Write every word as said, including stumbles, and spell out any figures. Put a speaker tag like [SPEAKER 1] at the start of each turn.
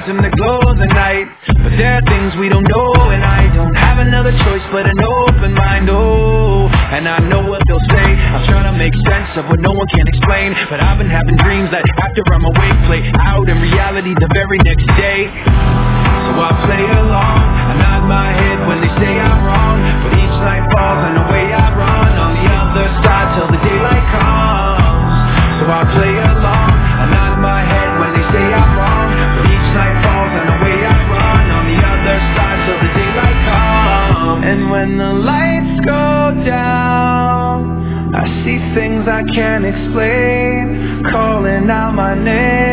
[SPEAKER 1] seem to glow the night. But there are things we don't know, and I don't have another choice but an open mind. Oh, and I know what they'll say. I'm trying to make sense of what no one can explain, but I've been having dreams that after I'm awake play out in reality the very next day. So I play along, I nod my head when they say I'm wrong, but each night falls and away I run on the other side till the daylight comes. So I play along, I nod my head when they say I'm wrong, but each night falls and away I run on the other side till the daylight comes. And when the lights go down, I see things I can't explain, calling out my name.